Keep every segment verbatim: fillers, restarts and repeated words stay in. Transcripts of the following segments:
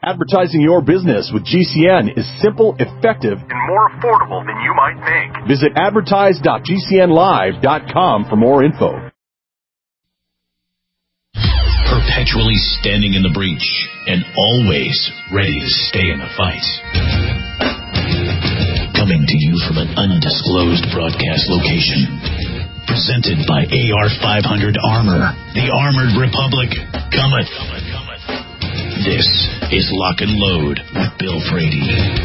Advertising your business with G C N is simple, effective, and more affordable than you might think. Visit advertise dot g c n live dot com for more info. Perpetually standing in the breach and always ready to stay in the fight. Coming to you from an undisclosed broadcast location. Presented by A R five hundred Armor. The Armored Republic cometh. This is Lock and Load with Bill Frady.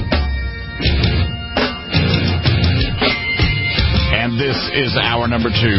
And this is hour number two.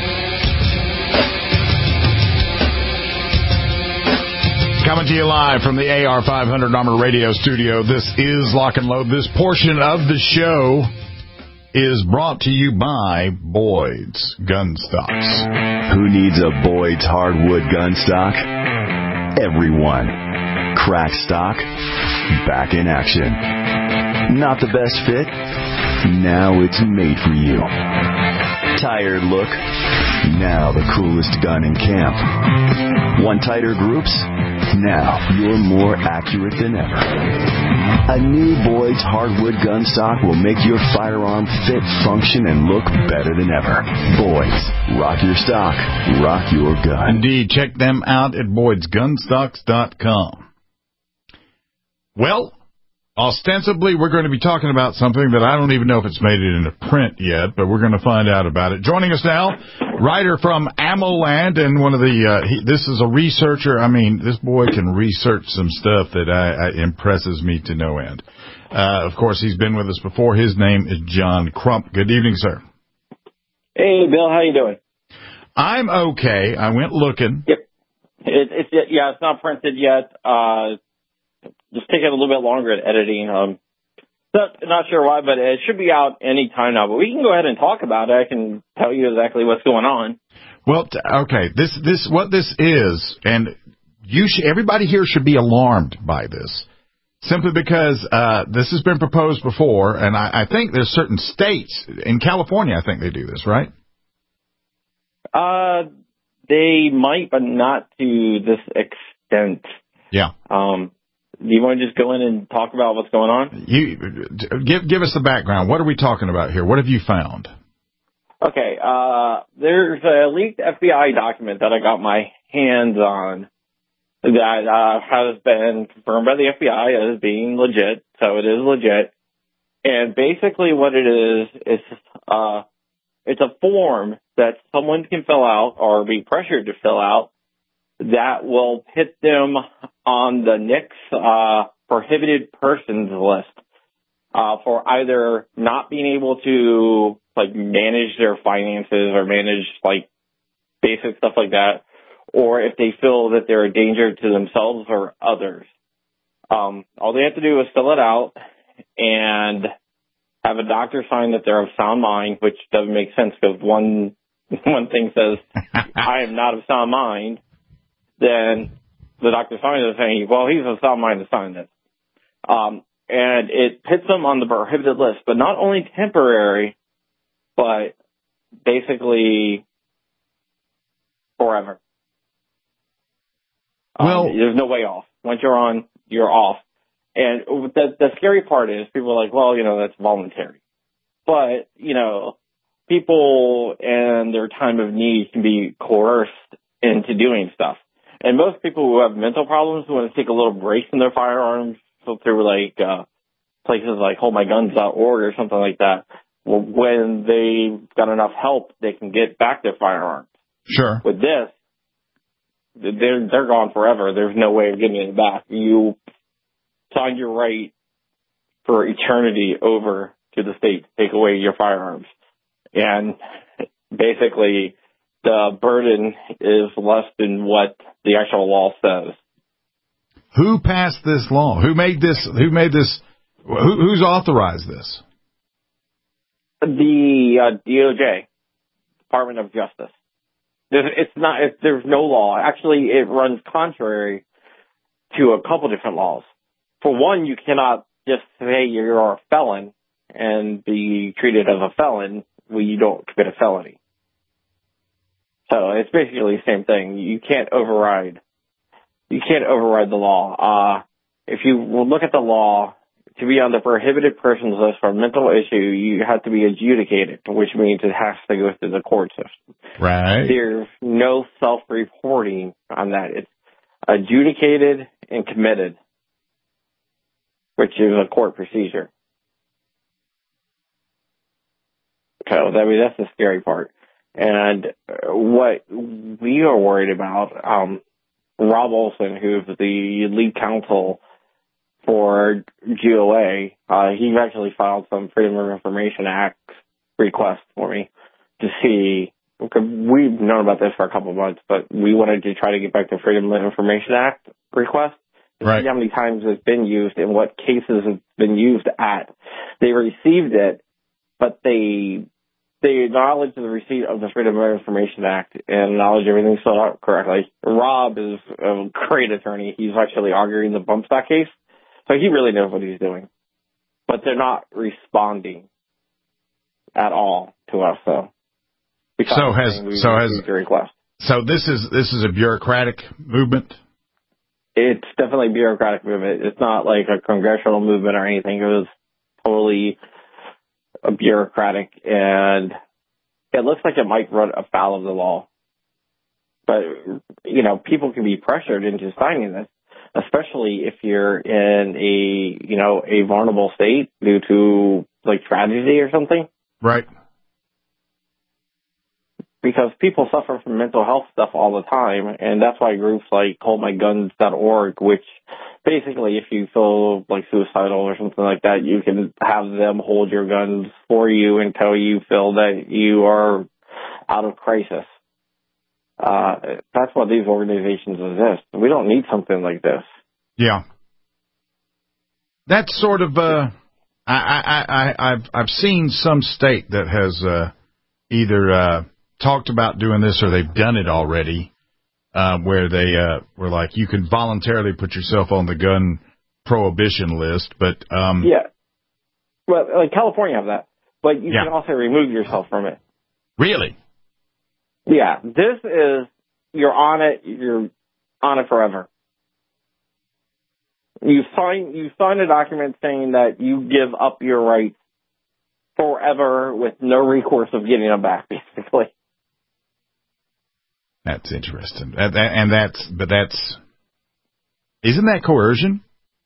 Coming to you live from the A R five hundred Armor Radio studio. This is Lock and Load. This portion of the show is brought to you by Boyd's Gun Stocks. Who needs a Boyd's hardwood gun stock? Everyone. Crack stock, back in action. Not the best fit? Now it's made for you. Tired look? Now the coolest gun in camp. Want tighter groups? Now you're more accurate than ever. A new Boyd's hardwood gun stock will make your firearm fit, function, and look better than ever. Boyd's. Rock your stock. Rock your gun. Indeed. Check them out at boyds gun stocks dot com. Well, ostensibly, we're going to be talking about something that I don't even know if it's made it into print yet, but we're going to find out about it. Joining us now, writer from AmmoLand, and one of the, uh, he, this is a researcher. I mean, this boy can research some stuff that I, I impresses me to no end. Uh, of course, he's been with us before. His name is John Crump. Good evening, sir. Hey, Bill, how you doing? I'm okay. I went looking. Yep. It, it's, yeah, it's not printed yet. Uh, Just taking a little bit longer at editing. Um, not, not sure why, but it should be out any time now. But we can go ahead and talk about it. I can tell you exactly what's going on. Well, t- okay. This, this, what this is, and you, sh- everybody here should be alarmed by this, simply because uh, this has been proposed before, and I, I think there's certain states in California. I think they do this, right? Uh, they might, but not to this extent. Yeah. Um. Do you want to just go in and talk about what's going on? You give give us the background. What are we talking about here? What have you found? Okay, uh, there's a leaked F B I document that I got my hands on that uh, has been confirmed by the F B I as being legit, so it is legit. And basically what it is, is uh, it's a form that someone can fill out or be pressured to fill out that will pit them on the N I C's uh, prohibited persons list uh, for either not being able to like manage their finances or manage like basic stuff like that, or if they feel that they're a danger to themselves or others. Um, all they have to do is fill it out and have a doctor sign that they're of sound mind, which doesn't make sense because one one thing says I am not of sound mind. Then the doctor signs it saying, well, he's of sound mind to sign this. Um, and it puts them on the prohibited list, but not only temporary, but basically forever. Well, um, there's no way off. Once you're on, you're off. And the, the scary part is people are like, well, you know, that's voluntary. But, you know, people in their time of need can be coerced into doing stuff. And most people who have mental problems want to take a little break from their firearms, so through like uh, places like hold my guns dot org or something like that. Well, when they've got enough help, they can get back their firearms. Sure. With this, they're they're gone forever. There's no way of getting it back. You signed your right for eternity over to the state to take away your firearms, and basically the burden is less than what the actual law says. Who passed this law? Who made this? Who made this? Who, who's authorized this? The uh, D O J, Department of Justice. There's, it's not. It, there's no law. Actually, it runs contrary to a couple different laws. For one, you cannot just say you're a felon and be treated as a felon when you don't commit a felony. So it's basically the same thing. You can't override. You can't override the law. Uh, if you look at the law, to be on the prohibited persons list for a mental issue, you have to be adjudicated, which means it has to go through the court system. Right. There's no self-reporting on that. It's adjudicated and committed, which is a court procedure. So, I mean, that's the scary part. And what we are worried about, um, Rob Olson, who's the lead counsel for G O A, uh, he actually filed some Freedom of Information Act requests for me to see. We've known about this for a couple of months, but we wanted to try to get back to Freedom of Information Act request to right. see how many times it's been used and what cases it's been used at. They received it, but they they acknowledge the receipt of the Freedom of Information Act and acknowledge everything's filled out correctly. Rob is a great attorney. He's actually arguing the bump stock case, so he really knows what he's doing. But they're not responding at all to us, so. So has so has request. So this is this is a bureaucratic movement? It's definitely a bureaucratic movement. It's not like a congressional movement or anything. It was totally a bureaucratic, and it looks like it might run afoul of the law. But, you know, people can be pressured into signing this, especially if you're in a, you know, a vulnerable state due to, like, tragedy or something. Right. Because people suffer from mental health stuff all the time, and that's why groups like hold my guns dot org, which basically if you feel like suicidal or something like that, you can have them hold your guns for you until you feel that you are out of crisis. Uh, that's why these organizations exist. We don't need something like this. Yeah. That's sort of, uh, I, I, I, I've, I've seen some state that has, uh, either, uh, talked about doing this or they've done it already, uh, where they uh, were like, you can voluntarily put yourself on the gun prohibition list, but... Um, yeah. Well, like California have that, but you yeah. can also remove yourself from it. Really? Yeah. This is, you're on it, you're on it forever. You sign, you sign a document saying that you give up your rights forever with no recourse of getting them back, basically. That's interesting. And, and that's, but that's, isn't that coercion?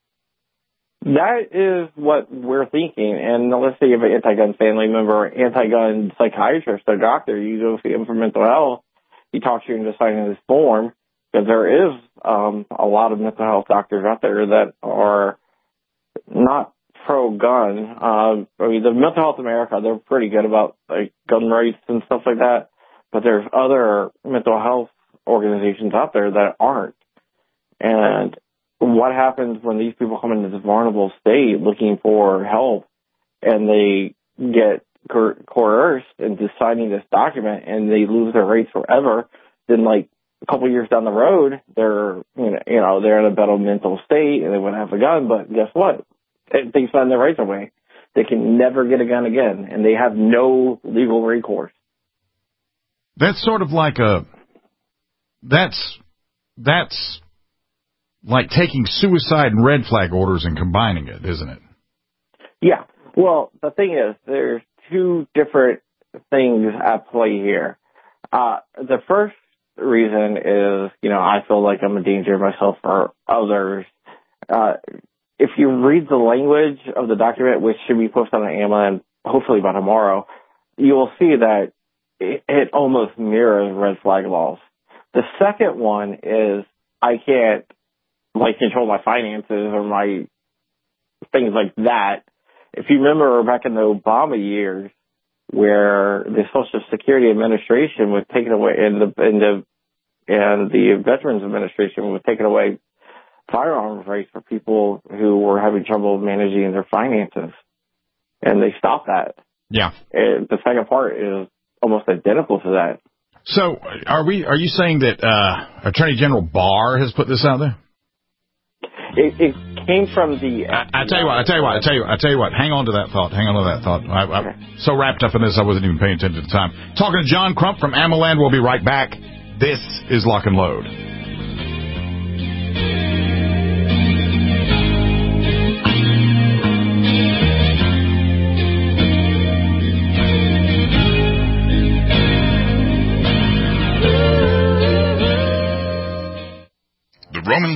That is what we're thinking. And let's say you have an anti-gun family member, anti-gun psychiatrist or doctor, you go see him for mental health, he talks you into signing this form, because there is um, a lot of mental health doctors out there that are not pro-gun. Uh, I mean, the Mental Health America, they're pretty good about like gun rights and stuff like that. But there's other mental health organizations out there that aren't. And what happens when these people come into this vulnerable state looking for help and they get coer- coerced into signing this document and they lose their rights forever? Then, like, a couple years down the road, they're, you know, you know, they're in a better mental state and they wouldn't have a gun. But guess what? If they sign their rights away, they can never get a gun again, and they have no legal recourse. That's sort of like a, that's, that's like taking suicide and red flag orders and combining it, isn't it? Yeah. Well, the thing is, there's two different things at play here. Uh, the first reason is, you know, I feel like I'm a danger myself or others. Uh, if you read the language of the document, which should be posted on AMLAN hopefully by tomorrow, you will see that it, it almost mirrors red flag laws. The second one is I can't, like, control my finances or my things like that. If you remember back in the Obama years, where the Social Security Administration was taken away, and the and the and the Veterans Administration was taking away firearms rights for people who were having trouble managing their finances, and they stopped that. Yeah. And the second part is almost identical to that. So, are we? Are you saying that uh, Attorney General Barr has put this out there? It, it came from the. I, I tell you what. I tell you what. I tell you. I tell you what. Hang on to that thought. Hang on to that thought. I, I'm okay. so wrapped up in this, I wasn't even paying attention at the time. Talking to John Crump from AMLAN. We'll be right back. This is Lock and Load.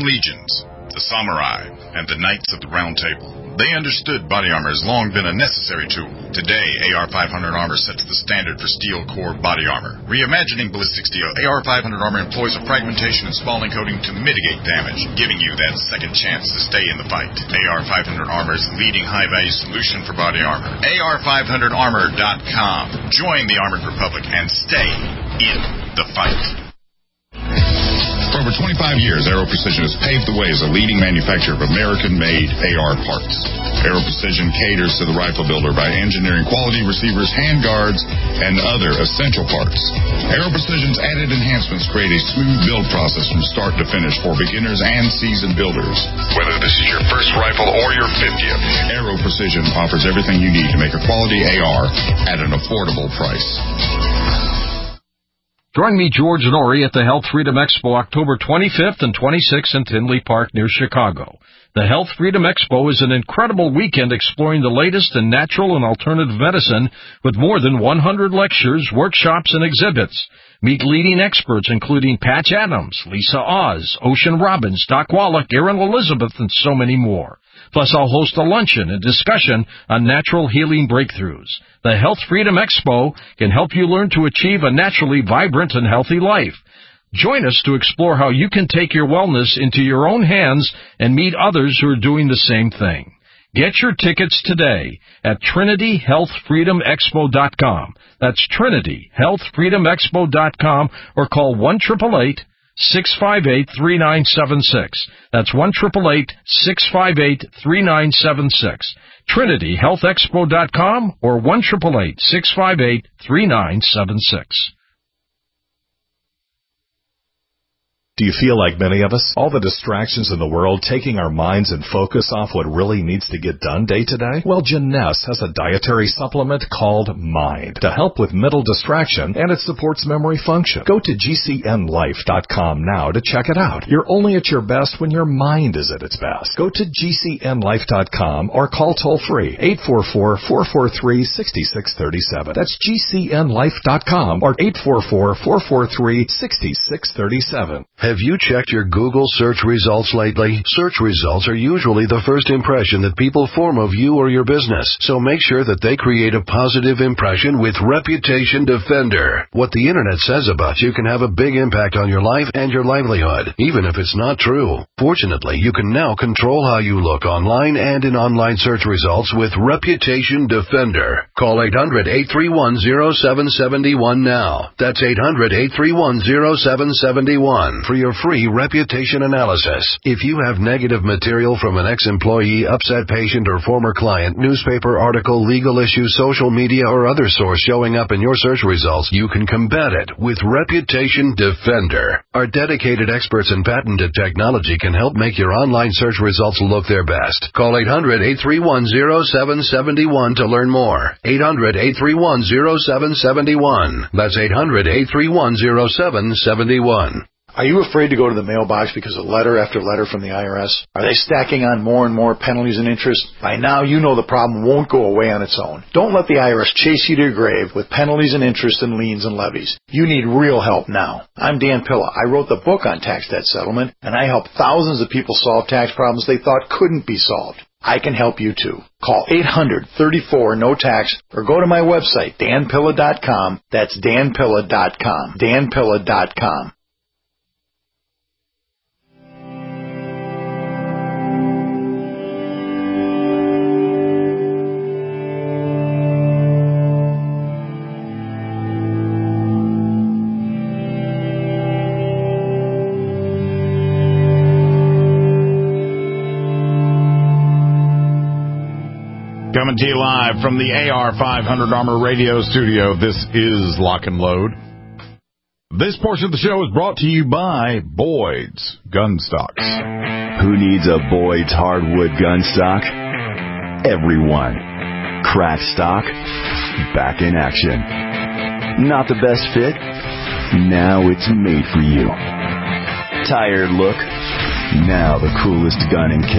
legions, the samurai, and the knights of the Round Table. They understood body armor has long been a necessary tool. Today, A R five hundred armor sets the standard for steel core body armor. Reimagining ballistic steel, A R five hundred armor employs a fragmentation and spalling coating to mitigate damage, giving you that second chance to stay in the fight. A R five hundred armor is the leading high-value solution for body armor. A R five hundred armor dot com. Join the Armored Republic and stay in the fight. For over twenty-five years, Aero Precision has paved the way as a leading manufacturer of American-made A R parts. Aero Precision caters to the rifle builder by engineering quality receivers, handguards, and other essential parts. Aero Precision's added enhancements create a smooth build process from start to finish for beginners and seasoned builders. Whether this is your first rifle or your fiftieth, Aero Precision offers everything you need to make a quality A R at an affordable price. Join me, George Norrie, at the Health Freedom Expo October twenty-fifth and twenty-sixth in Tinley Park near Chicago. The Health Freedom Expo is an incredible weekend exploring the latest in natural and alternative medicine with more than one hundred lectures, workshops, and exhibits. Meet leading experts including Patch Adams, Lisa Oz, Ocean Robbins, Doc Wallach, Erin Elizabeth, and so many more. Plus, I'll host a luncheon and discussion on natural healing breakthroughs. The Health Freedom Expo can help you learn to achieve a naturally vibrant and healthy life. Join us to explore how you can take your wellness into your own hands and meet others who are doing the same thing. Get your tickets today at Trinity Health Freedom Expo dot com. That's Trinity Health Freedom Expo dot com or call one eight eight eight, six five eight, three nine seven six. That's one eight eight eight, six five eight, three nine seven six. Trinity Health Expo dot com or one eight eight eight, six five eight, three nine seven six. Do you feel like many of us? All the distractions in the world taking our minds and focus off what really needs to get done day to day? Well, Jeunesse has a dietary supplement called Mind to help with mental distraction, and it supports memory function. Go to G C N life dot com now to check it out. You're only at your best when your mind is at its best. Go to G C N life dot com or call toll-free eight four four, four four three, six six three seven. That's G C N life dot com or eight four four, four four three, six six three seven. Have you checked your Google search results lately? Search results are usually the first impression that people form of you or your business, so make sure that they create a positive impression with Reputation Defender. What the internet says about you can have a big impact on your life and your livelihood, even if it's not true. Fortunately, you can now control how you look online and in online search results with Reputation Defender. Call eight hundred, eight three one, zero seven seven one now. That's eight hundred, eight three one, zero seven seven one for your free reputation analysis. If you have negative material from an ex-employee, upset patient, or former client, newspaper article, legal issue, social media, or other source showing up in your search results, you can combat it with Reputation Defender. Our dedicated experts in patented technology can help make your online search results look their best. Call eight hundred, eight three one, zero seven seven one to learn more. eight hundred, eight three one, zero seven seven one. That's eight hundred, eight three one, zero seven seven one. Are you afraid to go to the mailbox because of letter after letter from the I R S? Are they stacking on more and more penalties and interest? By now, you know the problem won't go away on its own. Don't let the I R S chase you to your grave with penalties and interest and liens and levies. You need real help now. I'm Dan Pilla. I wrote the book on tax debt settlement, and I help thousands of people solve tax problems they thought couldn't be solved. I can help you too. Call eight hundred, thirty-four, no tax or go to my website, dan pilla dot com. That's dan pilla dot com. dan pilla dot com. Coming to you live from the A R five hundred Armor Radio Studio, this is Lock and Load. This portion of the show is brought to you by Boyd's Gun Stocks. Who needs a Boyd's hardwood gun stock? Everyone. Crack stock, back in action. Not the best fit? Now it's made for you. Tired look? Now the coolest gun in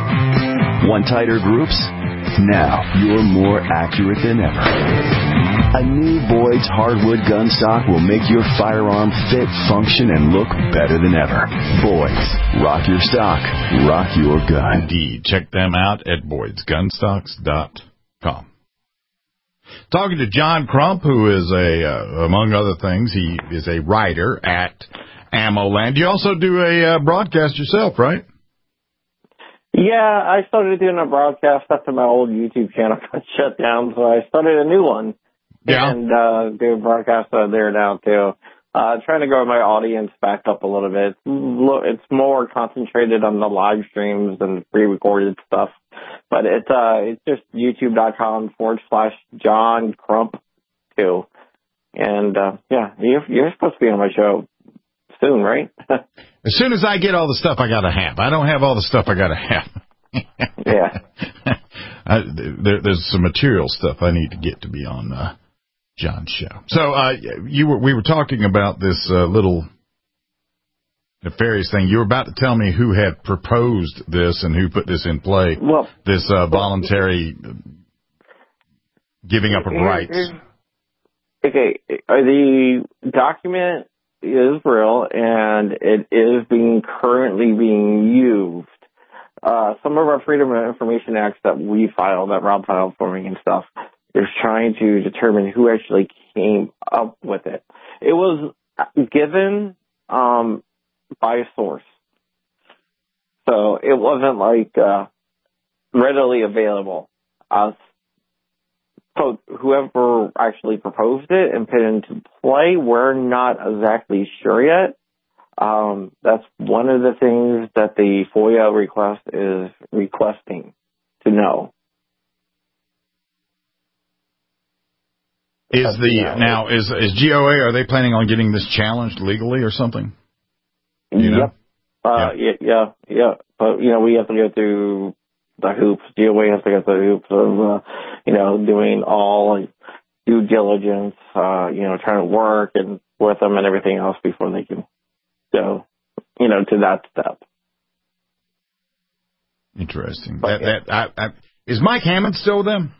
camp. Want tighter groups? Now you're more accurate than ever. A new Boyd's hardwood gun stock will make your firearm fit, function, and look better than ever. Boyd's. Rock your stock. Rock your gun. Indeed. Check them out at boyds gun stocks dot com. Talking to John Crump, who is a, uh, among other things, he is a writer at AmmoLand. You also do a uh, broadcast yourself, right? Yeah, I started doing a broadcast after my old YouTube channel got shut down, so I started a new one. Yeah. And uh, do a broadcast uh, there now, too. Uh, trying to grow my audience back up a little bit. It's more concentrated on the live streams and pre-recorded stuff. But it's uh, it's just youtube.com forward slash John Crump, too. And, uh, yeah, you're, you're supposed to be on my show soon, right? As soon as I get all the stuff I got to have. I don't have all the stuff I got to have. Yeah. I, there, there's some material stuff I need to get to be on uh, John's show. So uh, you were we were talking about this uh, little nefarious thing. You were about to tell me who had proposed this and who put this in play, well, this uh, voluntary giving up of rights. Okay, the document is real, and it is being currently being used. Uh, some of our Freedom of Information Acts that we filed, that Rob filed for me and stuff, is trying to determine who actually came up with it. It was given um, by a source. So it wasn't like uh, readily available. Uh, so whoever actually proposed it and put it into play, we're not exactly sure yet. Um, that's one of the things that the FOIA request is requesting to know. Is the now is is G O A? Are they planning on getting this challenged legally or something? You know? Yep. Uh, yeah. yeah, yeah. But you know, we have to go through the hoops. G O A has to go through the hoops of uh, you know doing all like, due diligence. Uh, you know, trying to work and with them and everything else before they can go, you know, to that step. Interesting. But, that, yeah. that, I, I, is Mike Hammond still with them?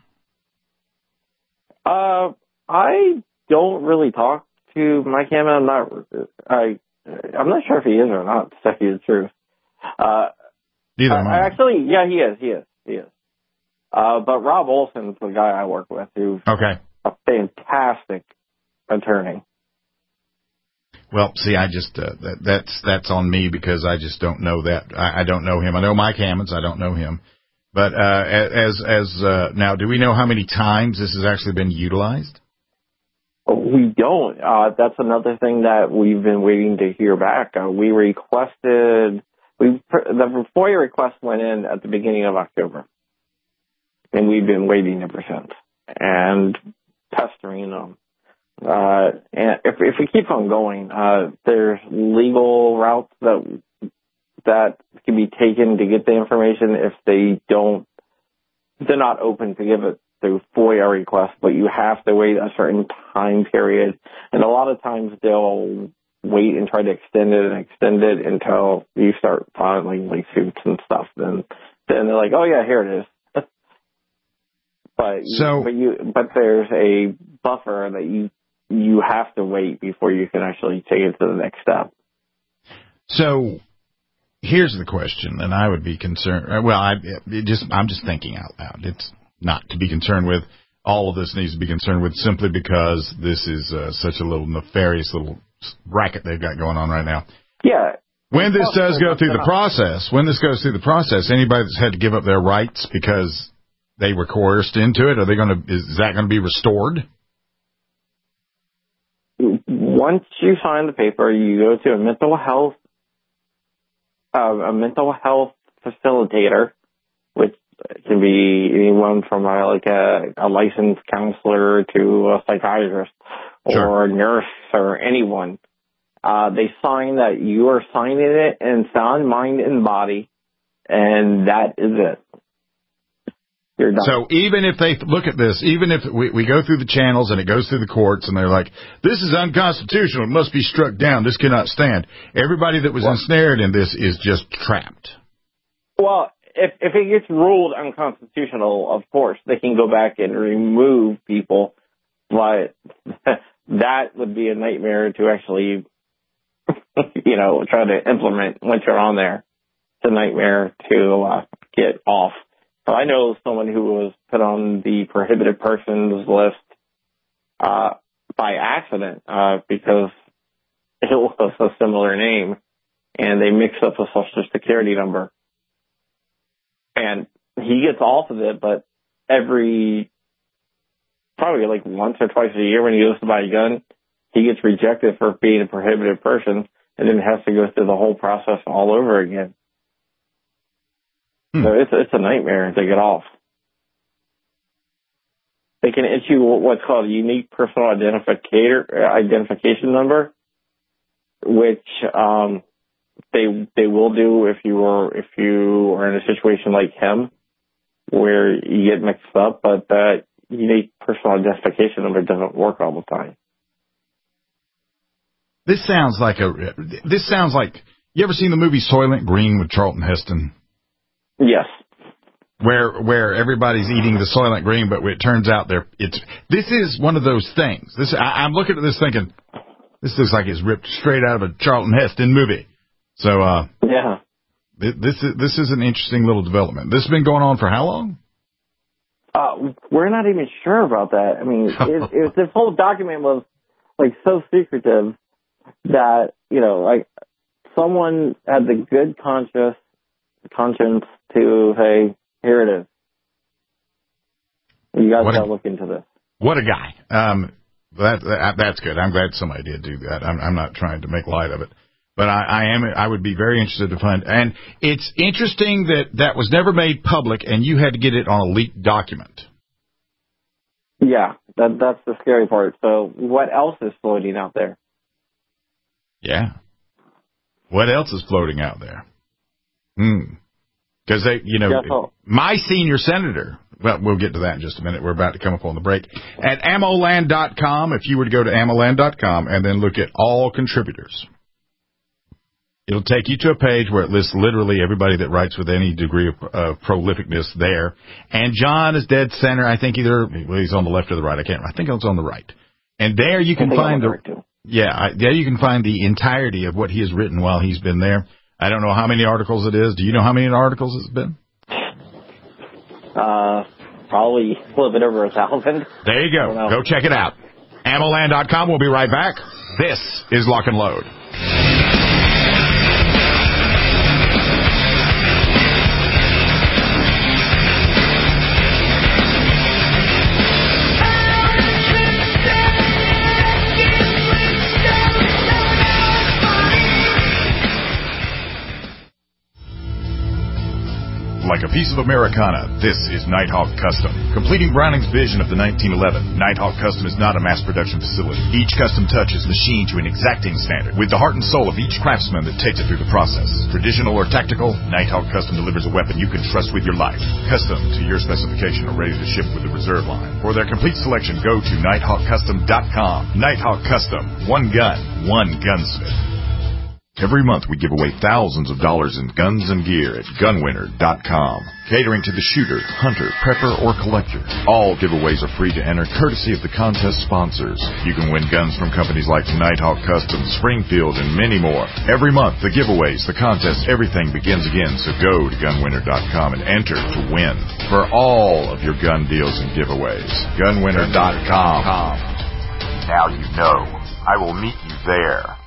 Uh, I don't really talk to Mike Hammond. I'm not. I. I'm not sure if he is or not. To tell you the truth. Uh, Neither I, am I. Actually, yeah, he is. He is. He is. Uh, but Rob Olson's the guy I work with, who's okay. a fantastic attorney. Well, see, I just uh, that, that's that's on me because I just don't know that. I, I don't know him. I know Mike Hammonds. I don't know him. But uh, as as uh, now, do we know how many times this has actually been utilized? We don't. Uh, that's another thing that we've been waiting to hear back. Uh, we requested. We the FOIA request went in at the beginning of October, and we've been waiting ever since and pestering them. Uh, and if, if we keep on going, uh, there's legal routes that that can be taken to get the information if they don't, they're not open to give it through FOIA request, but you have to wait a certain time period. And a lot of times they'll wait and try to extend it and extend it until you start filing like suits and stuff. Then, then they're like, oh yeah, here it is. but, so, but you, but there's a buffer that you, you have to wait before you can actually take it to the next step. So here's the question, and I would be concerned. Well, I it just I'm just thinking out loud. It's not to be concerned with. All of this needs to be concerned with simply because this is uh, such a little nefarious little racket they've got going on right now. Yeah. When this does go through the process, when this goes through the process, anybody that's had to give up their rights because they were coerced into it, are they going to? Is that going to be restored? Once you sign the paper, you go to a mental health, uh, a mental health facilitator, which can be anyone from a, like a, a licensed counselor to a psychiatrist Sure. or a nurse or anyone. Uh, they sign that you are signing it in sound mind and body, and that is it. You're done. So even if they look at this, even if we, we go through the channels and it goes through the courts and they're like, this is unconstitutional, it must be struck down, this cannot stand. Everybody that was well, ensnared in this is just trapped. Well, if if it gets ruled unconstitutional, of course, they can go back and remove people but that would be a nightmare to actually, you know, try to implement once you're on there. It's a nightmare to uh, get off. So I know someone who was put on the prohibited persons list uh, by accident uh, because it was a similar name, and they mixed up a social security number. And he gets off of it, but every, probably like once or twice a year when he goes to buy a gun, he gets rejected for being a prohibited person and then has to go through the whole process all over again. Hmm. So it's, it's a nightmare to get off. They can issue what's called a unique personal identificator, identification number, which um, they they will do if you are if you are in a situation like him, where you get mixed up, but that unique personal identification number doesn't work all the time. This sounds like a. This sounds like you ever seen the movie Soylent Green with Charlton Heston? Yes. Where where everybody's eating the Soylent Green, but it turns out they're it's. This is one of those things. This I, I'm looking at this thinking, this looks like it's ripped straight out of a Charlton Heston movie. So uh, yeah, th- this is this is an interesting little development. This has been going on for how long? Uh, we're not even sure about that. I mean, it, it, this whole document was like so secretive that, you know, like someone had the good conscience conscience to say, here it is. You guys got to look into this. What a guy. Um, that, that that's good. I'm glad somebody did do that. I'm, I'm not trying to make light of it, but I, I am. I would be very interested to find. And it's interesting that that was never made public, and you had to get it on a leaked document. Yeah, that that's the scary part. So what else is floating out there? Yeah. What else is floating out there? Hmm. Because they, you know, yeah, my senior senator, well, we'll get to that in just a minute. We're about to come up on the break. At ammo land dot com, if you were to go to ammo land dot com and then look at all contributors, it'll take you to a page where it lists literally everybody that writes with any degree of uh, prolificness there. And John is dead center. I think either, well, he's on the left or the right. I can't remember. I think it's on the right. And there you can find the, the yeah, I, there you can find the entirety of what he has written while he's been there. I don't know how many articles it is. Do you know how many articles it's been? Uh, probably a little bit over a thousand. There you go. Go check it out. ammo land dot com. We'll be right back. This is Lock and Load. Like a piece of Americana, this is Nighthawk Custom. Completing Browning's vision of the nineteen eleven, Nighthawk Custom is not a mass production facility. Each custom touch is machined to an exacting standard, with the heart and soul of each craftsman that takes it through the process. Traditional or tactical, Nighthawk Custom delivers a weapon you can trust with your life. Custom to your specification or ready to ship with the reserve line. For their complete selection, go to nighthawk custom dot com. Nighthawk Custom. One gun, one gunsmith. Every month we give away thousands of dollars in guns and gear at gun winner dot com. Catering to the shooter, hunter, prepper, or collector. All giveaways are free to enter, courtesy of the contest sponsors. You can win guns from companies like Nighthawk Custom, Springfield, and many more. Every month, the giveaways, the contests, everything begins again, so go to gun winner dot com and enter to win for all of your gun deals and giveaways. gun winner dot com. Now you know. I will meet you there.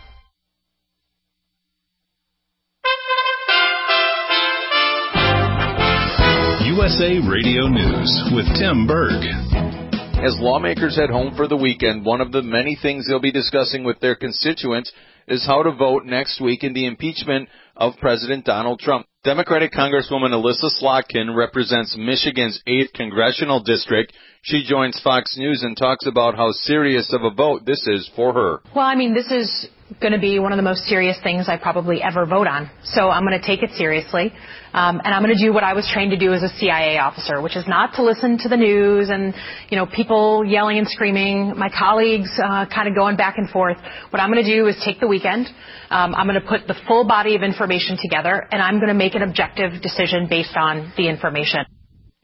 U S A Radio News with Tim Berg. As lawmakers head home for the weekend, one of the many things they'll be discussing with their constituents is how to vote next week in the impeachment of President Donald Trump. Democratic Congresswoman Elissa Slotkin represents Michigan's eighth Congressional District. She joins Fox News and talks about how serious of a vote this is for her. Well, I mean, this is going to be one of the most serious things I probably ever vote on. So I'm going to take it seriously. Um, and I'm going to do what I was trained to do as a C I A officer, which is not to listen to the news and, you know, people yelling and screaming, my colleagues uh, kind of going back and forth. What I'm going to do is take the weekend. Um, I'm going to put the full body of information together, and I'm going to make an objective decision based on the information.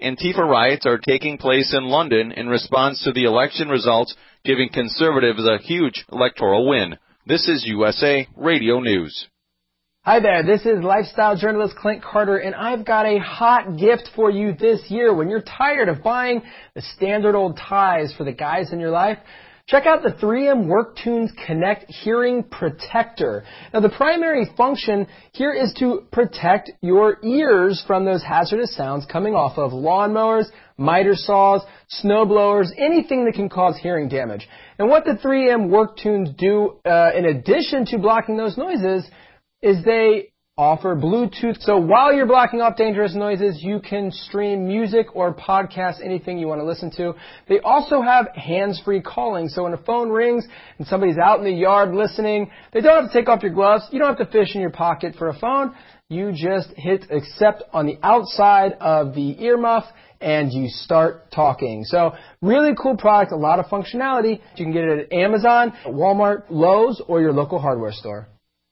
Antifa riots are taking place in London in response to the election results, giving Conservatives a huge electoral win. This is U S A Radio News. Hi there, this is lifestyle journalist Clint Carter, and I've got a hot gift for you this year. When you're tired of buying the standard old ties for the guys in your life, check out the three M WorkTunes Connect Hearing Protector. Now, the primary function here is to protect your ears from those hazardous sounds coming off of lawnmowers, miter saws, snowblowers, anything that can cause hearing damage. And what the three M WorkTunes do, uh, in addition to blocking those noises, is they offer Bluetooth. So while you're blocking off dangerous noises, you can stream music or podcast, anything you want to listen to. They also have hands-free calling. So when a phone rings and somebody's out in the yard listening, they don't have to take off your gloves. You don't have to fish in your pocket for a phone. You just hit accept on the outside of the earmuff and you start talking. So really cool product, a lot of functionality. You can get it at Amazon, Walmart, Lowe's, or your local hardware store.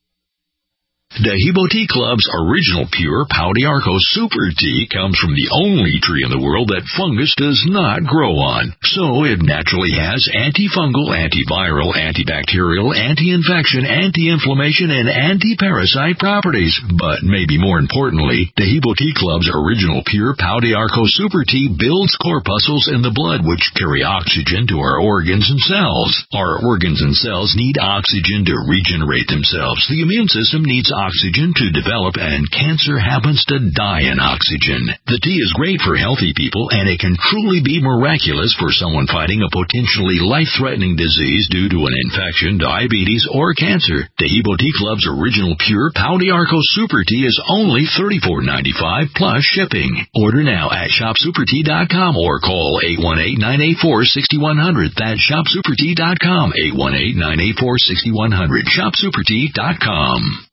Dehibo Tea Club's original pure Pau d'Arco Super Tea comes from the only tree in the world that fungus does not grow on. So it naturally has antifungal, antiviral, antibacterial, anti-infection, anti-inflammation, and anti-parasite properties. But maybe more importantly, Dehibo Tea Club's original pure Pau d'Arco Super Tea builds corpuscles in the blood which carry oxygen to our organs and cells. Our organs and cells need oxygen to regenerate themselves. The immune system needs oxygen oxygen to develop, and cancer happens to die in oxygen. The tea is great for healthy people, and it can truly be miraculous for someone fighting a potentially life-threatening disease due to an infection, diabetes, or cancer. Dehibo Tea Club's original pure Pau d'Arco Super Tea is only thirty-four ninety-five plus shipping. Order now at shop super tea dot com or call eight one eight, nine eight four, six one zero zero. That's shop super tea dot com, eight one eight, nine eight four, six one zero zero, shop super tea dot com.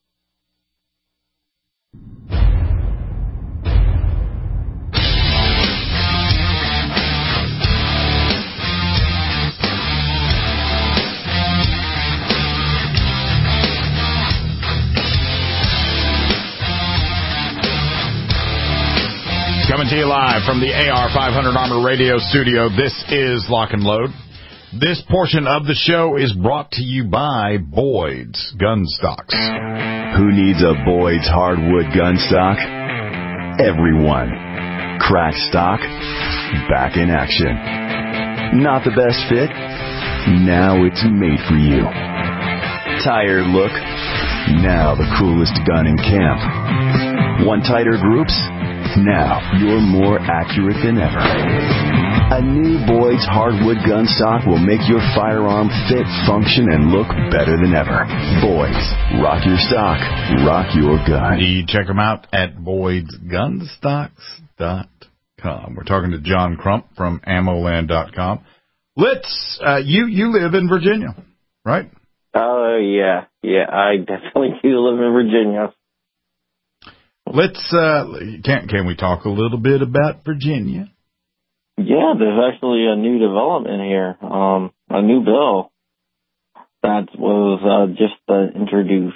Coming to you live from the A R five hundred Armor Radio Studio, this is Lock and Load. This portion of the show is brought to you by Boyd's Gun Stocks. Who needs a Boyd's hardwood gun stock? Everyone. Crack stock, back in action. Not the best fit? Now it's made for you. Tired look? Now the coolest gun in camp. Want tighter groups? Now you're more accurate than ever. A new Boyd's hardwood gun stock will make your firearm fit, function, and look better than ever. Boyd's. Rock your stock. Rock your gun. You check them out at boyds gun stocks dot com. We're talking to John Crump from ammo land dot com. Let's, uh, you, you live in Virginia, right? Oh, uh, yeah. Yeah, I definitely do live in Virginia. Let's, uh, can, can we talk a little bit about Virginia? Yeah, there's actually a new development here, um, a new bill that was uh, just uh, introduced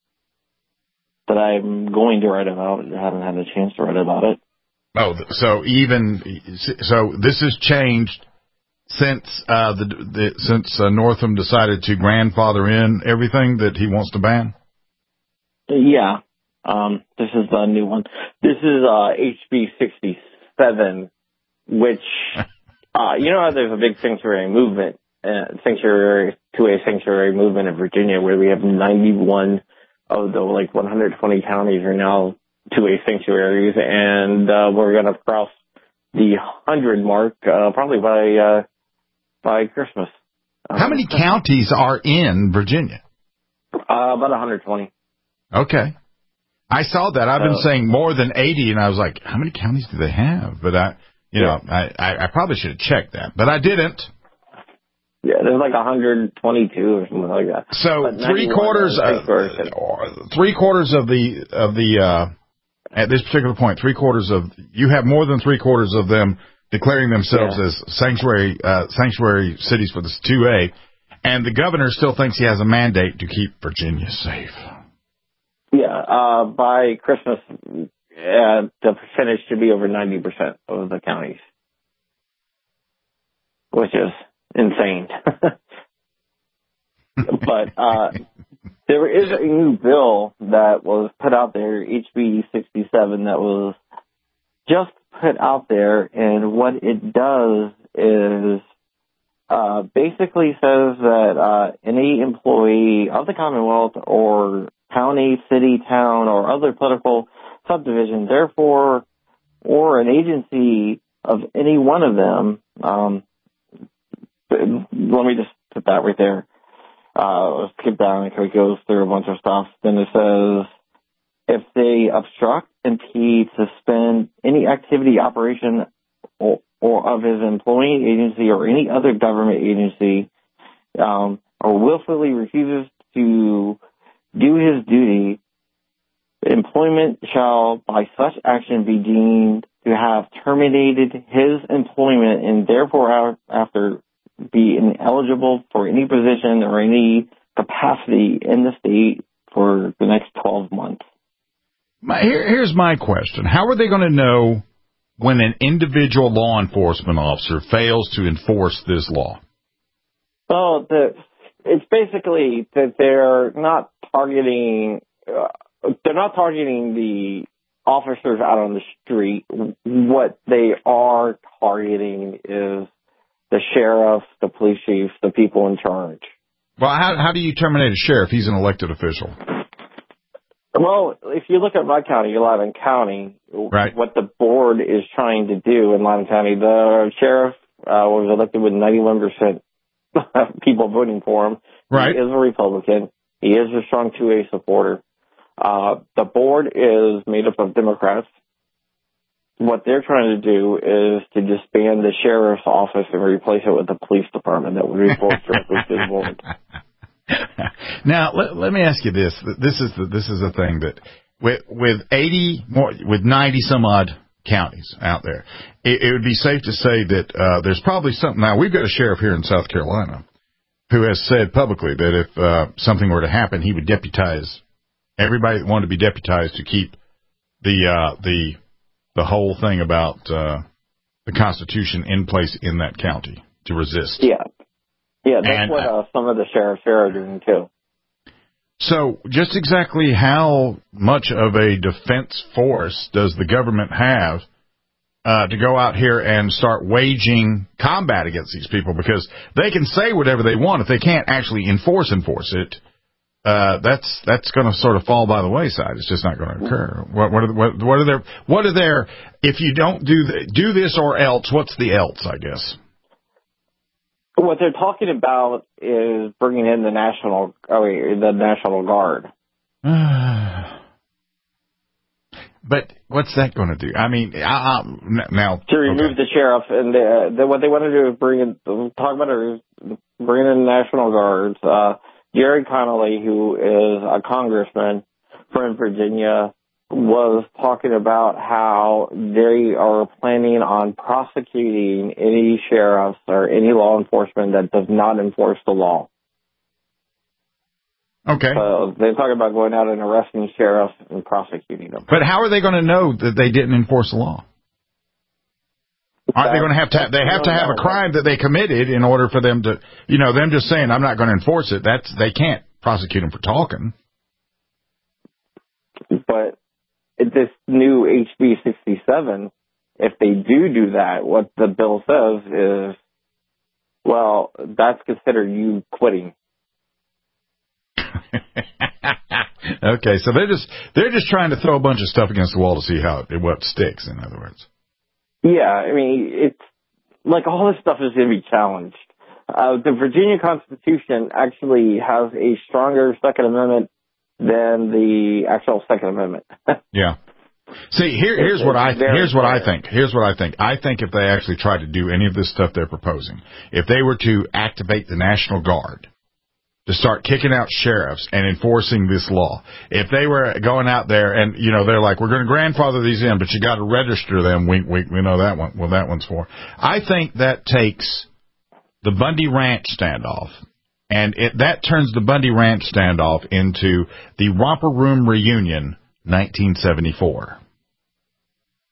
that I'm going to write about. I haven't had a chance to write about it. Oh, so even, so this has changed since, uh, the, the since uh, Northam decided to grandfather in everything that he wants to ban? Yeah. Um, this is the new one. This is uh, H B sixty-seven, which, uh, you know how there's a big sanctuary movement, uh, sanctuary, two-way sanctuary movement in Virginia where we have ninety-one of the, like, one hundred twenty counties are now two-way sanctuaries, and uh, we're going to cross the one hundred mark uh, probably by uh, by Christmas. Um, how many counties are in Virginia? Uh, about one hundred twenty. Okay. I saw that. I've been uh, saying more than eighty, and I was like, how many counties do they have? But I, you yeah. know, I, I, I probably should have checked that, but I didn't. Yeah, there's like one hundred twenty-two or something like that. So three quarters, uh, three quarters of the of the uh, at this particular point, three quarters of you have more than three quarters of them declaring themselves yeah. as sanctuary uh, sanctuary cities for this two A, and the governor still thinks he has a mandate to keep Virginia safe. Yeah, uh, by Christmas, uh, the percentage should be over ninety percent of the counties, which is insane. But uh, there is a new bill that was put out there, H B sixty-seven, that was just put out there, and what it does is uh, basically says that uh, any employee of the Commonwealth or county, city, town, or other political subdivision, therefore, or an agency of any one of them, um, let me just put that right there. Uh, let's skip down because it goes through a bunch of stuff. Then it says, if they obstruct, impede, suspend any activity, operation, or, or of his employing agency or any other government agency, um, or willfully refuses to do his duty, employment shall by such action be deemed to have terminated his employment and therefore after be ineligible for any position or any capacity in the state for the next twelve months. My, here, here's my question. How are they going to know when an individual law enforcement officer fails to enforce this law? Well, the, it's basically that they're not targeting, uh, they're not targeting the officers out on the street. What they are targeting is the sheriff, the police chief, the people in charge. Well, how, how do you terminate a sheriff? He's an elected official. Well, if you look at my county, Loudoun County, right. What the board is trying to do in Loudoun County, the sheriff uh, was elected with ninety-one percent people voting for him. Right. He is a Republican. He is a strong two A supporter. Uh, the board is made up of Democrats. What they're trying to do is to disband the sheriff's office and replace it with the police department that would report directly to the board. Now, let, let me ask you this. This is the, this is a thing that with with eighty more, with ninety some odd counties out there, it, it would be safe to say that uh, there's probably something. Now, we've got a sheriff here in South Carolina who has said publicly that if uh, something were to happen, he would deputize everybody that wanted to be deputized to keep the uh, the the whole thing about uh, the Constitution in place in that county to resist. Yeah. Yeah, that's and, what uh, some of the sheriffs here are doing, too. So just exactly how much of a defense force does the government have uh, to go out here and start waging combat against these people? Because they can say whatever they want. If they can't actually enforce enforce it, uh, that's that's going to sort of fall by the wayside. It's just not going to occur. What, what, are, what, what are their, what are their, if you don't do, the, do this or else, what's the else, I guess? What they're talking about is bringing in the national, oh, the National Guard. But what's that going to do? I mean, I, I, now to remove okay. the sheriff, and the, the, what they want to do is bring in, talk about it is bring in the National Guards. Uh, Jerry Connolly, who is a congressman from Virginia, was talking about how they are planning on prosecuting any sheriffs or any law enforcement that does not enforce the law. Okay. So they're talking about going out and arresting sheriffs and prosecuting them. But how are they going to know that they didn't enforce the law? Aren't they going to have to? Have, they have to have a crime that they committed in order for them to, you know, them just saying I'm not going to enforce it. That's they can't prosecute them for talking. But this new H B sixty-seven, if they do do that, what the bill says is, well, that's considered you quitting. Okay, so they're just they're just trying to throw a bunch of stuff against the wall to see how what sticks. In other words. Yeah, I mean, it's like all this stuff is going to be challenged. Uh, the Virginia Constitution actually has a stronger Second Amendment than the actual Second Amendment. Yeah. See, here, here's what I here's what I think. Here's what I think. I think if they actually tried to do any of this stuff they're proposing, if they were to activate the National Guard to start kicking out sheriffs and enforcing this law, if they were going out there and, you know, they're like, we're going to grandfather these in, but you got to register them. We, we we know that one. Well, that one's for. I think that takes the Bundy Ranch standoff. And it, that turns the Bundy Ranch standoff into the Romper Room Reunion nineteen seventy-four.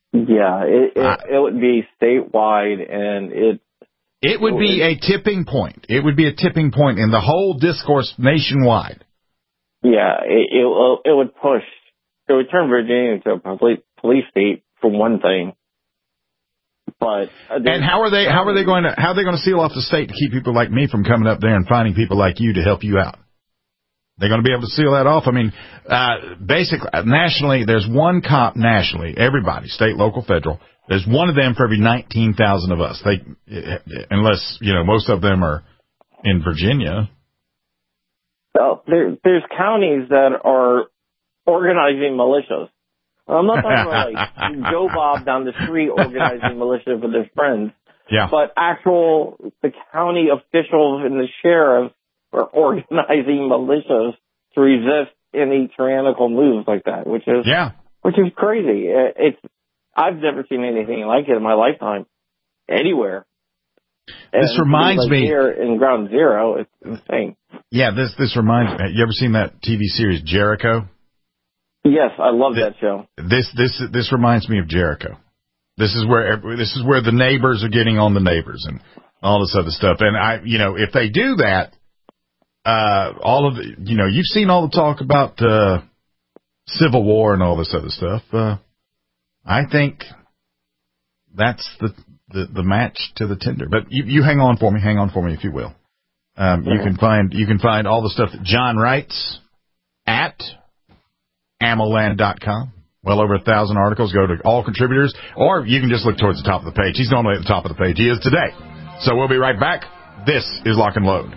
Yeah, it, it, uh, it would be statewide, and it... It would be a tipping point. It would be a tipping point in the whole discourse nationwide. Yeah, it, it, it would push. It would turn Virginia into a police, police state, for one thing. But and how are they? How are they going to? How are they going to seal off the state to keep people like me from coming up there and finding people like you to help you out? They're going to be able to seal that off. I mean, uh, basically, nationally, there's one cop nationally. Everybody, state, local, federal. There's one of them for every nineteen thousand of us. They, unless you know, most of them are in Virginia. Well, there, there's counties that are organizing militias. I'm not talking about like Joe Bob down the street organizing militia with his friends. Yeah. But actual, the county officials and the sheriffs are organizing militias to resist any tyrannical moves like that, which is, yeah. which is crazy. It's, I've never seen anything like it in my lifetime, anywhere. This and reminds like me here in Ground Zero, it's insane. Yeah, this this reminds me. You ever seen that T V series Jericho? Yes, I love this, that show. This this this reminds me of Jericho. This is where this is where the neighbors are getting on the neighbors and all this other stuff. And I, you know, if they do that, uh, all of the, you know, you've seen all the talk about uh, Civil War and all this other stuff. Uh, I think that's the, the the match to the Tinder. But you, you hang on for me, hang on for me, if you will. Um, you can find you can find all the stuff that John writes at Amoland dot com. Well over a thousand articles. Go to all contributors, or you can just look towards the top of the page. He's normally at the top of the page. He is today. So we'll be right back. This is Lock and Load.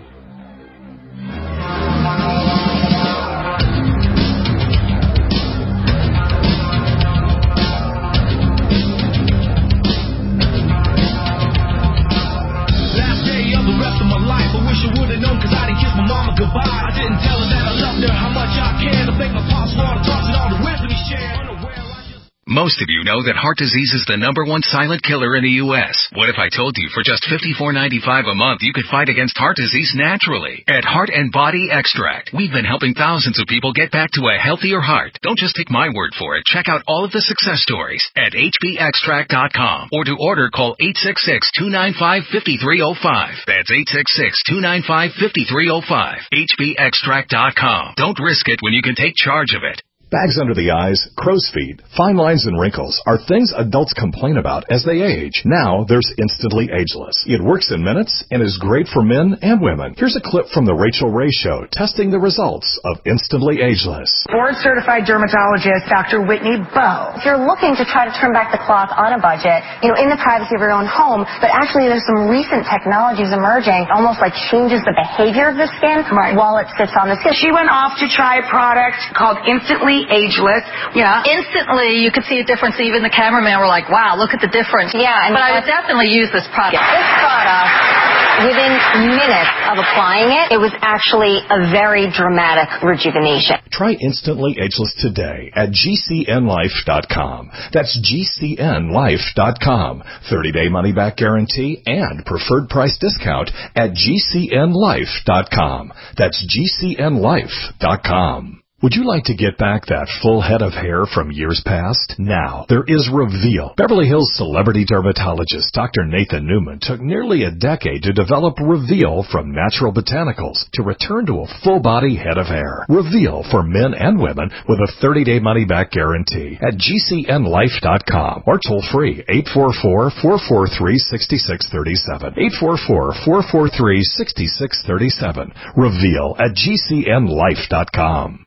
Last day of the rest of my life. I wish I would have known, because I didn't kiss my mama goodbye. I didn't tell her that I loved her, how much I cared. I think my pops wanted to toss it all the wisdom he shared. Most of you know that heart disease is the number one silent killer in the U S What if I told you for just fifty-four ninety-five a month you could fight against heart disease naturally? At Heart and Body Extract, we've been helping thousands of people get back to a healthier heart. Don't just take my word for it. Check out all of the success stories at H B extract dot com, or to order, call eight six six, two nine five, five three zero five. That's eight six six, two nine five, five three zero five. H B extract dot com. Don't risk it when you can take charge of it. Bags under the eyes, crow's feet, fine lines, and wrinkles are things adults complain about as they age. Now there's Instantly Ageless. It works in minutes and is great for men and women. Here's a clip from the Rachel Ray Show testing the results of Instantly Ageless. Board-certified dermatologist Doctor Whitney Bowe. If you're looking to try to turn back the clock on a budget, you know, in the privacy of your own home, but actually there's some recent technologies emerging, almost like changes the behavior of the skin right. while it sits on the skin. She went off to try a product called Instantly Ageless. Yeah, instantly you could see a difference. Even the cameraman were like, wow, look at the difference. Yeah. And but I would definitely use this product. This product, within minutes of applying it, it was actually a very dramatic rejuvenation. Try Instantly Ageless today at G C N life dot com. That's G C N life dot com. thirty-day money-back guarantee and preferred price discount at G C N life dot com. That's G C N life dot com. Would you like to get back that full head of hair from years past? Now, there is Reveal. Beverly Hills celebrity dermatologist Doctor Nathan Newman took nearly a decade to develop Reveal from natural botanicals to return to a full-body head of hair. Reveal for men and women with a thirty-day money-back guarantee at G C N life dot com or toll-free eight four four, four four three, six six three seven. eight four four, four four three, six six three seven. Reveal at G C N life dot com.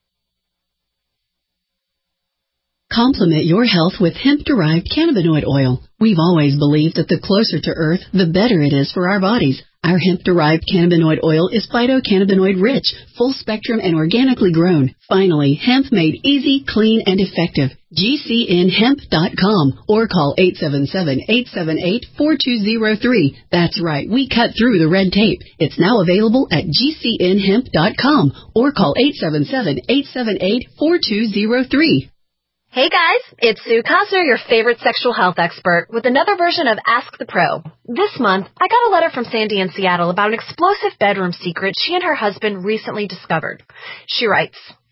Complement your health with hemp-derived cannabinoid oil. We've always believed that the closer to Earth, the better it is for our bodies. Our hemp-derived cannabinoid oil is phytocannabinoid rich, full spectrum, and organically grown. Finally, hemp made easy, clean, and effective. G C N hemp dot com or call eight seven seven, eight seven eight, four two zero three. That's right, we cut through the red tape. It's now available at G C N hemp dot com or call eight seven seven, eight seven eight, four two zero three. Hey guys, it's Sue Cosner, your favorite sexual health expert, with another version of Ask the Pro. This month, I got a letter from Sandy in Seattle about an explosive bedroom secret she and her husband recently discovered. She writes,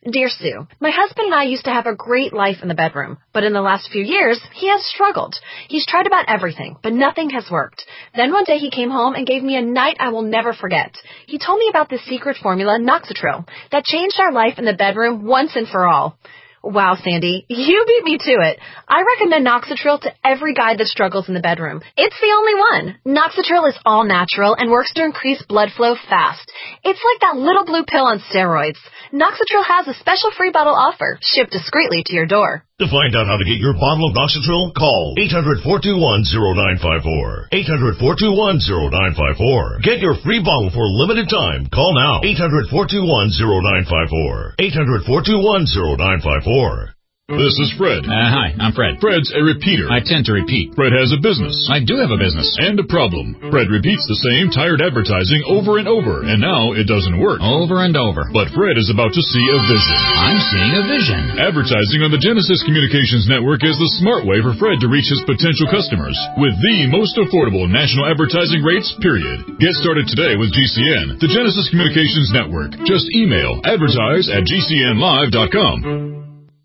Dear Sue, my husband and I used to have a great life in the bedroom, but in the last few years, he has struggled. He's tried about everything, but nothing has worked. Then one day he came home and gave me a night I will never forget. He told me about this secret formula, Noxitril, that changed our life in the bedroom once and for all. Wow, Sandy, you beat me to it. I recommend Noxitril to every guy that struggles in the bedroom. It's the only one. Noxitril is all natural and works to increase blood flow fast. It's like that little blue pill on steroids. Noxitril has a special free bottle offer, shipped discreetly to your door. To find out how to get your bottle of Noxitril, call eight hundred, four two one, zero nine five four. eight hundred, four two one, zero nine five four. Get your free bottle for a limited time. Call now. eight hundred, four two one, zero nine five four. eight hundred, four two one, zero nine five four. This is Fred. Uh, hi, I'm Fred. Fred's a repeater. I tend to repeat. Fred has a business. I do have a business. And a problem. Fred repeats the same tired advertising over and over, and now it doesn't work. Over and over. But Fred is about to see a vision. I'm seeing a vision. Advertising on the Genesis Communications Network is the smart way for Fred to reach his potential customers with the most affordable national advertising rates, period. Get started today with G C N, the Genesis Communications Network. Just email advertise at g c n live dot com.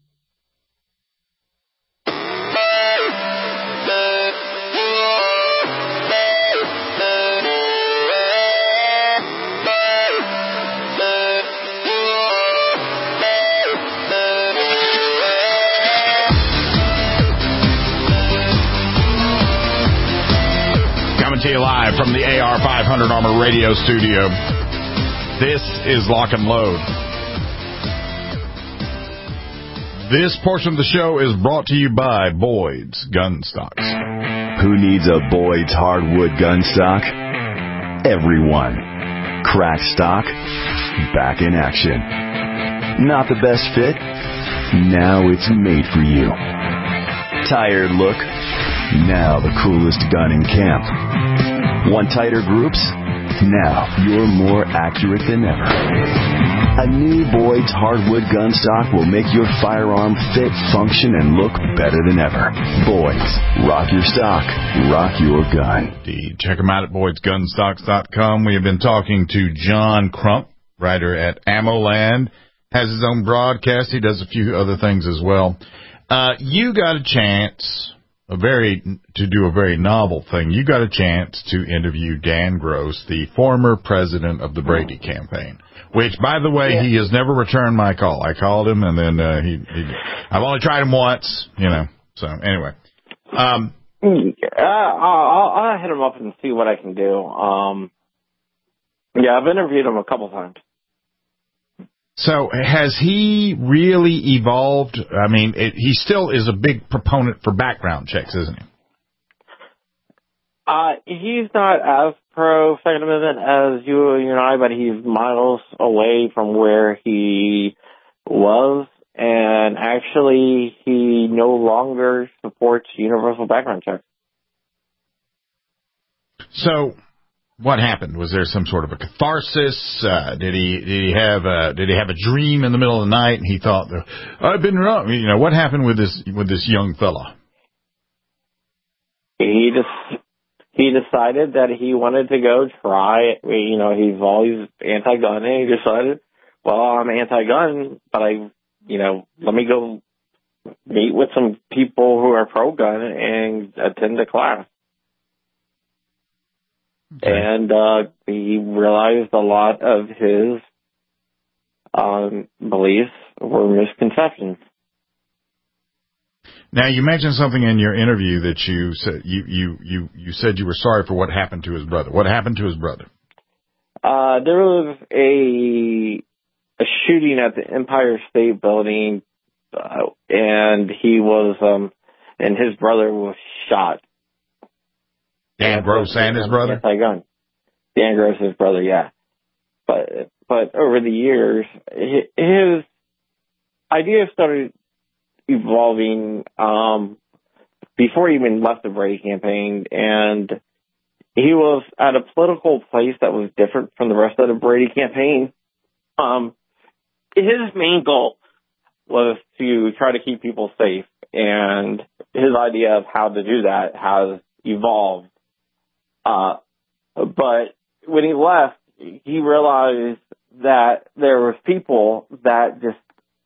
To you live from the A R five hundred Armor Radio Studio. This is Lock and Load. This portion of the show is brought to you by Boyd's Gun Stocks. Who needs a Boyd's hardwood gun stock? Everyone. Crack stock, back in action. Not the best fit? Now it's made for you. Tired look? Now the coolest gun in camp. Want tighter groups? Now you're more accurate than ever. A new Boyd's hardwood gun stock will make your firearm fit, function, and look better than ever. Boyd's. Rock your stock. Rock your gun. Indeed. Check them out at boyds gun stocks dot com. We have been talking to John Crump, writer at AmmoLand. Has his own broadcast. He does a few other things as well. Uh, you got a chance... A very to do a very novel thing. You got a chance to interview Dan Gross, the former president of the Brady campaign. Which, by the way, yeah. he has never returned my call. I called him, and then uh, he, he. I've only tried him once, you know. So anyway, um, uh, I'll, I'll hit him up and see what I can do. Um, yeah, I've interviewed him a couple times. So has he really evolved? I mean, it, he still is a big proponent for background checks, isn't he? Uh, he's not as pro Second Amendment as you, you and I, but he's miles away from where he was. And actually, he no longer supports universal background checks. So... what happened? Was there some sort of a catharsis? Uh, did he did he have a, did he have a dream in the middle of the night and he thought, I've been wrong? You know, what happened with this with this young fella? He just he decided that he wanted to go try. You know, he's always anti-gun, and he decided, well, I'm anti-gun, but I, you know, let me go meet with some people who are pro-gun and attend a class. Okay. And uh, he realized a lot of his um, beliefs were misconceptions. Now, you mentioned something in your interview that you said you, you, you, you said you were sorry for what happened to his brother. What happened to his brother? Uh, there was a a shooting at the Empire State Building, uh, and he was um, and his brother was shot. Dan Gross and his brother? Anti-gun. Dan Gross, his brother, yeah. But but over the years, his idea started evolving um, before he even left the Brady campaign, and he was at a political place that was different from the rest of the Brady campaign. Um, his main goal was to try to keep people safe, and his idea of how to do that has evolved. Uh, but when he left, he realized that there were people that just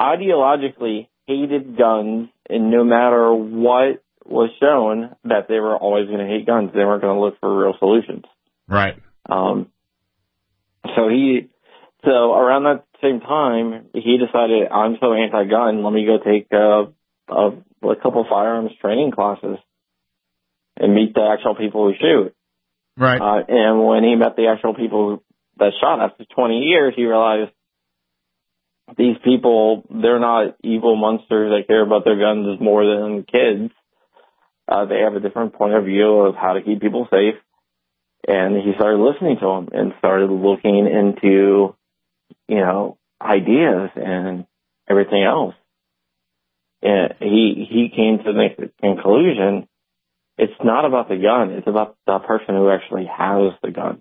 ideologically hated guns, and no matter what was shown, that they were always going to hate guns. They weren't going to look for real solutions. Right. Um, so he, so around that same time, he decided, I'm so anti-gun, let me go take uh, a, a couple firearms training classes and meet the actual people who shoot. Right. Uh, and when he met the actual people that shot after twenty years, he realized these people, they're not evil monsters that care about their guns more than kids. Uh, they have a different point of view of how to keep people safe. And he started listening to them and started looking into, you know, ideas and everything else. And he, he came to the conclusion, it's not about the gun, it's about the person who actually has the gun.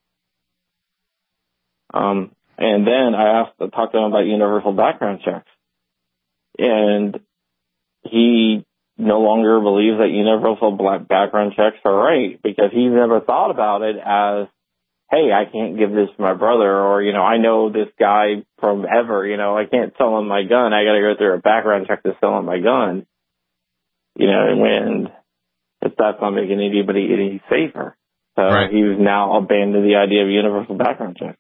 Um, and then I asked, I talked to him about universal background checks. And he no longer believes that universal black background checks are right, because he's never thought about it as, hey, I can't give this to my brother, or, you know, I know this guy from ever, you know, I can't sell him my gun. I got to go through a background check to sell him my gun. You know, and if that's not making anybody any safer. So right. He's now abandoned the idea of universal background checks.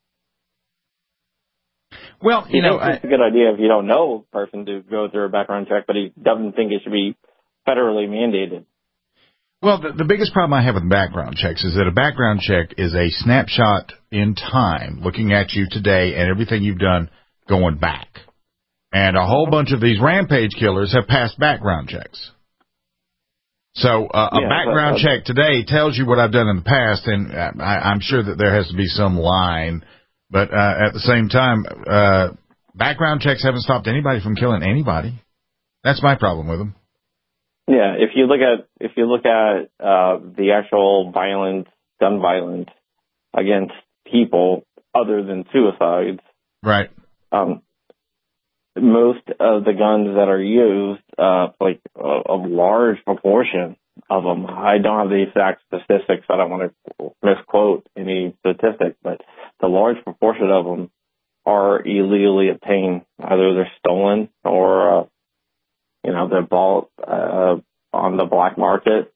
Well, you he know, thinks it's a good idea if you don't know a person to go through a background check, but he doesn't think it should be federally mandated. Well, the, the biggest problem I have with background checks is that a background check is a snapshot in time, looking at you today and everything you've done going back. And a whole bunch of these rampage killers have passed background checks. So uh, a yeah, background but, uh, check today tells you what I've done in the past, and I, I'm sure that there has to be some line. But uh, at the same time, uh, background checks haven't stopped anybody from killing anybody. That's my problem with them. Yeah, if you look at if you look at uh, the actual violence, gun violence against people other than suicides, right? Um, most of the guns that are used, uh, like a, a large proportion of them, I don't have the exact statistics. I don't want to misquote any statistics, but the large proportion of them are illegally obtained. Either they're stolen or, uh, you know, they're bought uh, on the black market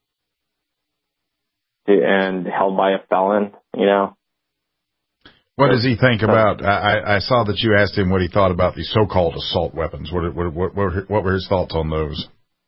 and held by a felon, you know. What does he think about, I, I saw that you asked him what he thought about these so-called assault weapons. What, what, what, what were his thoughts on those?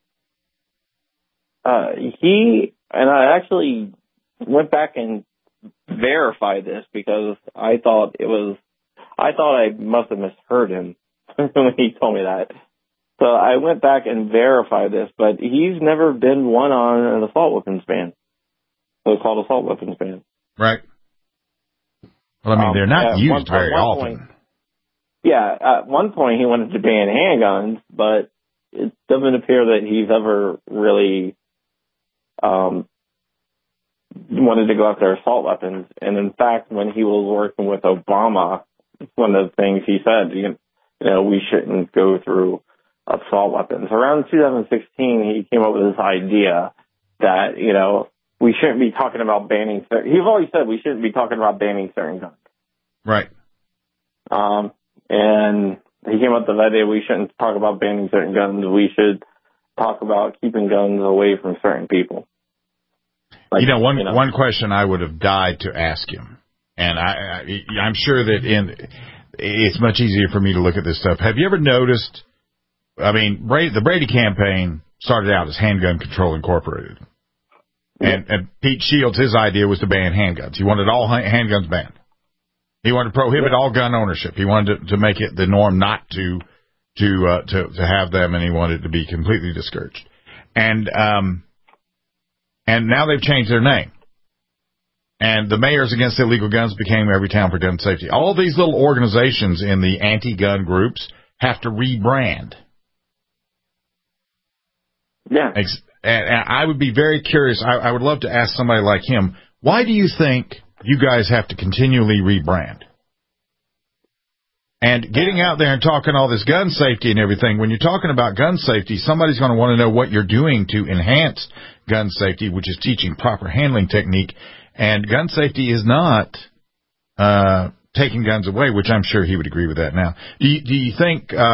Uh, he, and I actually went back and verified this because I thought it was, I thought I must have misheard him when he told me that. So I went back and verified this, but he's never been one on an assault weapons ban. So-called assault weapons ban. Right. Well, I mean, they're not um, used one, very often. Point, yeah, at one point he wanted to ban handguns, but it doesn't appear that he's ever really um, wanted to go after assault weapons. And in fact, when he was working with Obama, one of the things he said, you know, we shouldn't go through assault weapons. Around two thousand sixteen, he came up with this idea that, you know, we shouldn't be talking about banning. He's always said we shouldn't be talking about banning certain guns. Right. Um, and he came up with the idea we shouldn't talk about banning certain guns. We should talk about keeping guns away from certain people. Like, you know, one you know, one question I would have died to ask him, and I, I I'm sure that in it's much easier for me to look at this stuff. Have you ever noticed? I mean, Brady, the Brady campaign started out as Handgun Control Incorporated. And, and Pete Shields, his idea was to ban handguns. He wanted all handguns banned. He wanted to prohibit all gun ownership. He wanted to, to make it the norm not to to uh, to to have them, and he wanted to be completely discouraged. And um, and now they've changed their name. And the Mayors Against Illegal Guns became Every Town for Gun Safety. All these little organizations in the anti-gun groups have to rebrand. Yeah. Ex- And, and I would be very curious. I, I would love to ask somebody like him, why do you think you guys have to continually rebrand? And getting out there and talking all this gun safety and everything, when you're talking about gun safety, somebody's going to want to know what you're doing to enhance gun safety, which is teaching proper handling technique. And gun safety is not uh, taking guns away, which I'm sure he would agree with that now. Do you, do you think um,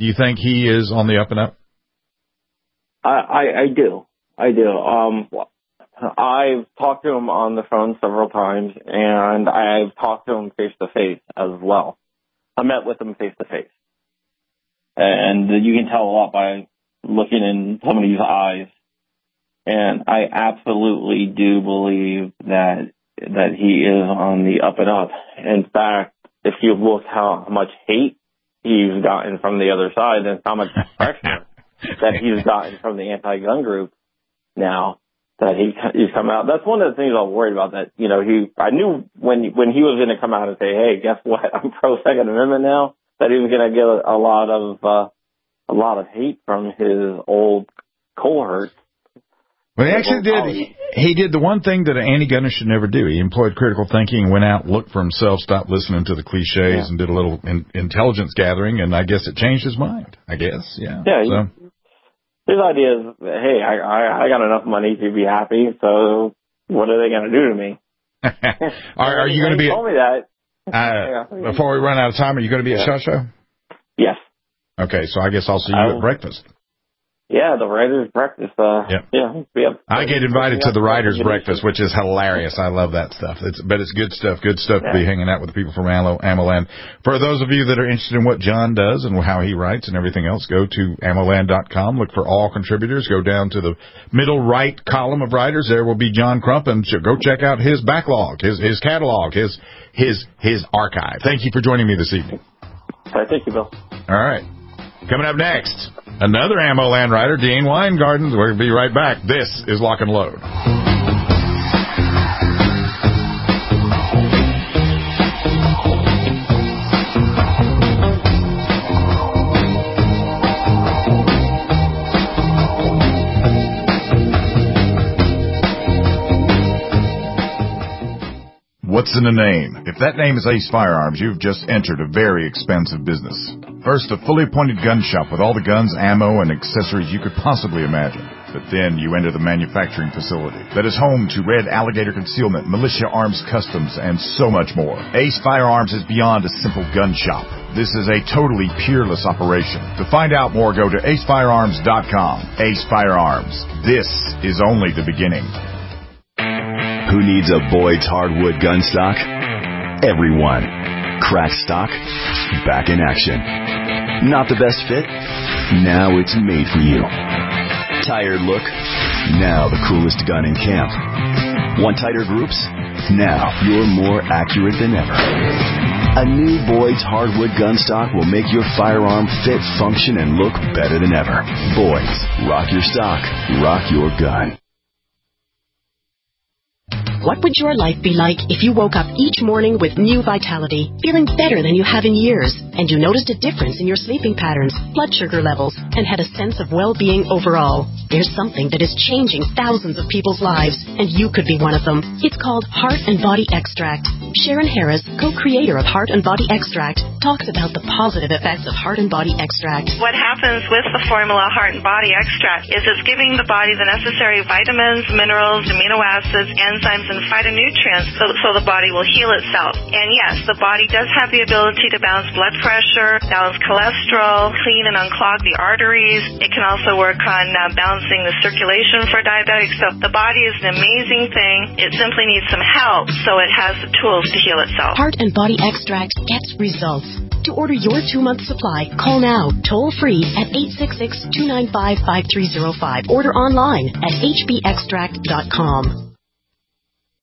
Do you think he is on the up and up? I, I, I do. I do. Um, I've talked to him on the phone several times, and I've talked to him face to face as well. I met with him face to face. And you can tell a lot by looking in somebody's eyes. And I absolutely do believe that that he is on the up and up. In fact, if you look how much hate he's gotten from the other side and how much pressure that he's gotten from the anti-gun group now that he he's come out. That's one of the things I'm worried about. That you know he I knew when when he was going to come out and say, hey, guess what? I'm pro Second Amendment now. That he was going to get a, a lot of uh, a lot of hate from his old cohort. Well, he actually did. He, he did the one thing that an anti-gunner should never do. He employed critical thinking, went out, looked for himself, stopped listening to the cliches, yeah. and did a little in, intelligence gathering. And I guess it changed his mind. I guess, yeah. Yeah. So. His idea is, hey, I, I I got enough money to be happy. So what are they going to do to me? are, are you going to be? Told me that. Uh, yeah. Before we run out of time, are you going to be yeah. at SHOT Show? Yes. Okay, so I guess I'll see you I'll, at breakfast. Yeah, the writers' breakfast. Uh, yep. Yeah, yeah. I get invited to the writers' breakfast, which is hilarious. I love that stuff. It's, but it's good stuff. Good stuff yeah. to be hanging out with the people from Ammo, AmmoLand. For those of you that are interested in what John does and how he writes and everything else, go to ammo land dot com. Look for all contributors. Go down to the middle right column of writers. There will be John Crump, and go check out his backlog, his his catalog, his his his archive. Thank you for joining me this evening. All right, thank you, Bill. All right. Coming up next, another AmmoLand writer, Dean Weingarten. We're going to be right back. This is Lock and Load. What's in a name? If that name is Ace Firearms, you've just entered a very expensive business. First, a fully appointed gun shop with all the guns, ammo, and accessories you could possibly imagine. But then you enter the manufacturing facility that is home to Red Alligator Concealment, Militia Arms Customs, and so much more. Ace Firearms is beyond a simple gun shop. This is a totally peerless operation. To find out more, go to ace firearms dot com. Ace Firearms. This is only the beginning. Who needs a Boyd's hardwood gun stock? Everyone. Cracked stock, back in action. Not the best fit? Now it's made for you. Tired look? Now the coolest gun in camp. Want tighter groups? Now you're more accurate than ever. A new Boyd's hardwood gun stock will make your firearm fit, function, and look better than ever. Boyd's. Rock your stock. Rock your gun. What would your life be like if you woke up each morning with new vitality, feeling better than you have in years, and you noticed a difference in your sleeping patterns, blood sugar levels, and had a sense of well-being overall? There's something that is changing thousands of people's lives, and you could be one of them. It's called Heart and Body Extract. Sharon Harris, co-creator of Heart and Body Extract, talks about the positive effects of Heart and Body Extract. What happens with the formula Heart and Body Extract is it's giving the body the necessary vitamins, minerals, amino acids, enzymes, and phytonutrients so, so the body will heal itself. And yes, the body does have the ability to balance blood pressure, balance cholesterol, clean and unclog the arteries. It can also work on uh, balancing the circulation for diabetics. So the body is an amazing thing. It simply needs some help so it has the tools to heal itself. Heart and Body Extract gets results. To order your two-month supply, call now, toll-free at eight six six, two nine five, five three zero five. Order online at h b extract dot com.